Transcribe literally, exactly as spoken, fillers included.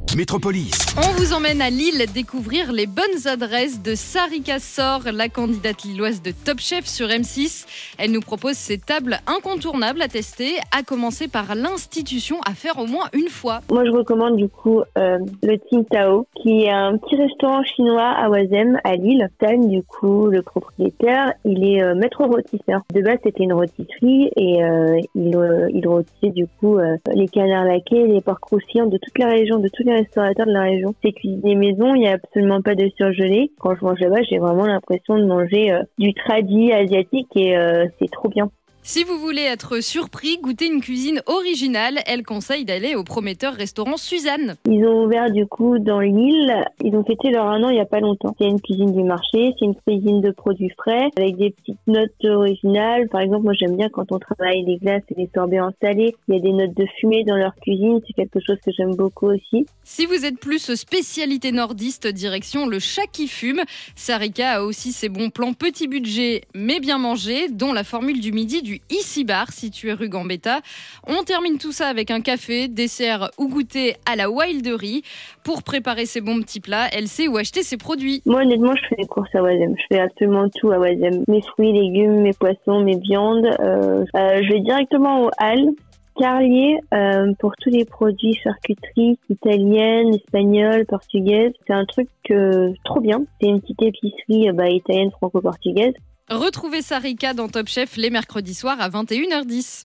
Métropolis. On vous emmène à Lille découvrir les bonnes adresses de Sarika Sor, la candidate lilloise de Top Chef sur M six. Elle nous propose ses tables incontournables à tester, à commencer par l'institution à faire au moins une fois. Moi, je recommande du coup euh, le Ting Tao, qui est un petit restaurant chinois à Oisem, à Lille. Tan, du coup, le propriétaire, il est euh, maître rôtisseur. De base, c'était une rôtisserie et euh, il, euh, il rôtissait du coup euh, les canards laqués, les porcs croustillants de toute la région, de tous les restaurateurs de la région. C'est cuisiné maison, il n'y a absolument pas de surgelé. Quand je mange là-bas, j'ai vraiment l'impression de manger euh, du tradi asiatique et euh, c'est trop bien. Si vous voulez être surpris, goûter une cuisine originale, elle conseille d'aller au prometteur restaurant Suzanne. Ils ont ouvert du coup dans l'île, ils ont fêté leur un an il n'y a pas longtemps. C'est une cuisine du marché, c'est une cuisine de produits frais avec des petites notes originales. Par exemple, moi j'aime bien quand on travaille les glaces et les sorbets en salé, il y a des notes de fumée dans leur cuisine, c'est quelque chose que j'aime beaucoup aussi. Si vous êtes plus spécialité nordiste, direction le chat qui fume. Sarika a aussi ses bons plans petit budget mais bien mangés, dont la formule du midi du Ici Bar, situé rue Gambetta. On termine tout ça avec un café, dessert ou goûter à la Wilderie. Pour préparer ses bons petits plats, elle sait où acheter ses produits. Moi, honnêtement, je fais des courses à Oisem. Je fais absolument tout à Oisem. Mes fruits, légumes, mes poissons, mes viandes. Euh, euh, je vais directement au Halles. Carlier euh, pour tous les produits charcuterie italienne, espagnole, portugaise. C'est un truc euh, trop bien. C'est une petite épicerie bah, italienne franco-portugaise. Retrouvez Sarika dans Top Chef les mercredis soirs à vingt et une heures dix.